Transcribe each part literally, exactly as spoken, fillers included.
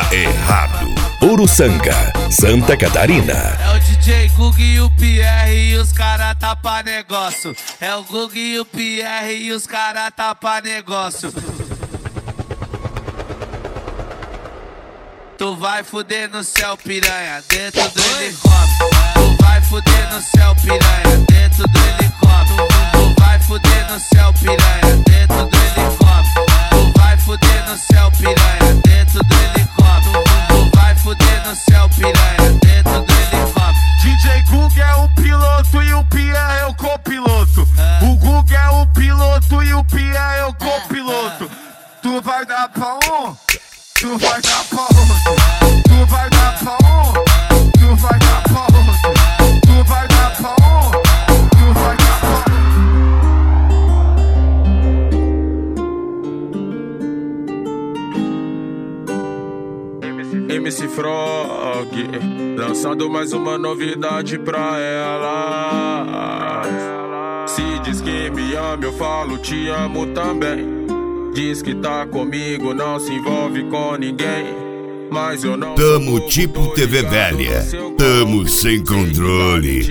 Errado. Uruçanga, Santa Catarina. É o D J Gug e o Pierre e os cara tapa negócio. É o Gug e o Pierre e os cara tapa negócio. Tu vai fuder no céu, piranha, dentro do helicóptero. Tu vai fuder no céu, piranha, dentro do helicóptero. Tu vai fuder no céu, piranha, dentro do helicóptero. Tu vai fuder no céu, piranha, dentro do helicóptero. Tu vai fuder no céu, piranha, dentro do helicóptero. D J Gug é o piloto e o Pierre é o copiloto. O Gug é o piloto e o Pierre é o copiloto. Tu vai dar pra um, tu vai dar pra outro. Tu vai dar pra um, tu vai dar pra outro. Tu vai dar pra um, tu vai dar pra outro. M C Frog lançando mais uma novidade pra ela. Se diz que me ama, eu falo te amo também. Diz que tá comigo, não se envolve com ninguém. Mas eu não Tamo tipo T V velha. Tamo sem controle.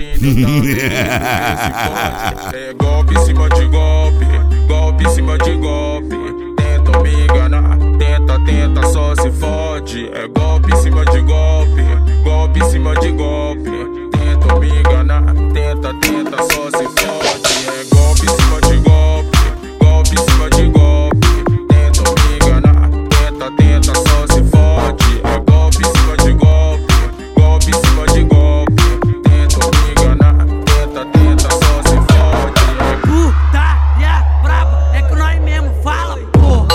É golpe em cima de golpe, golpe em cima de golpe. Tentam me enganar, tenta, tenta, só se fode. É golpe em cima de golpe, golpe em cima de golpe. Tentam me enganar, tenta, tenta, só se fode. É golpe em cima de golpe, golpe em cima de golpe. Tentam me enganar, tenta, tenta, só se fode. É golpe em cima de golpe, golpe em cima de golpe. Tentam me enganar, tenta, tenta, só se fode. É putaria braba, é que nós mesmo fala, pô.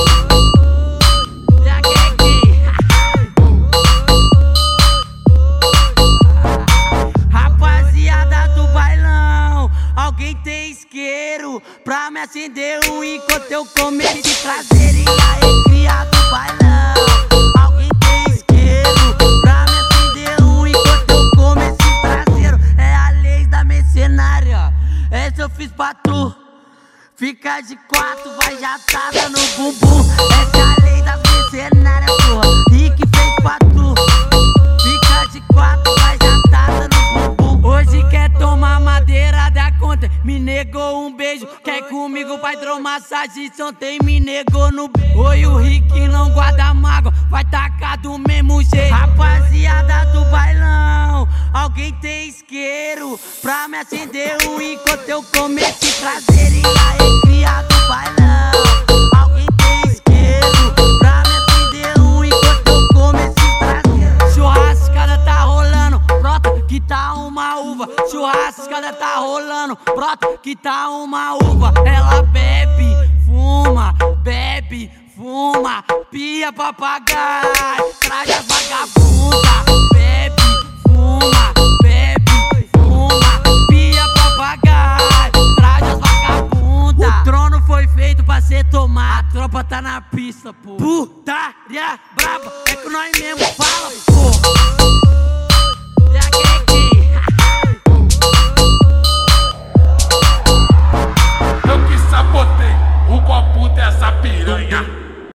Rapaziada do bailão, alguém tem isqueiro pra me acender um enquanto eu comer de traseiro. E aí, cria do bailão, alguém tem isqueiro pra me acender um enquanto eu comer esse traseiro. É a lei da mercenária, essa eu fiz pra tu. Fica de quatro, vai jatada no bumbum. Essa é a lei das mercenárias, porra, e que fez pra tu. Fica de quatro, vai jatada no bumbum. Hoje quer tomar madeira da conta, me negou um beijo. Quer comigo, vai hidromassagem, ontem me negou no beijo. Oi, o Rick não guarda mágoa, vai tacar do mesmo jeito. Rapaziada do bailão, alguém tem isqueiro pra me acender um enquanto eu comer esse traseiro. E aí, cria do bailão, alguém tem isqueiro pra me acender um enquanto eu comer esse traseiro. Churrascada tá rolando, brota que tá uma uva. Churrascada tá rolando, brota que tá uma uva. Ela bebe, fuma, bebe, fuma, pia papagaio, traz as vagabundas. Bebe, fuma, bebe, fuma, pia papagaio, traz as vagabundas. O trono foi feito pra ser tomado, a tropa tá na pista, pô. Putaria braba, é que nós mesmo fala, pô.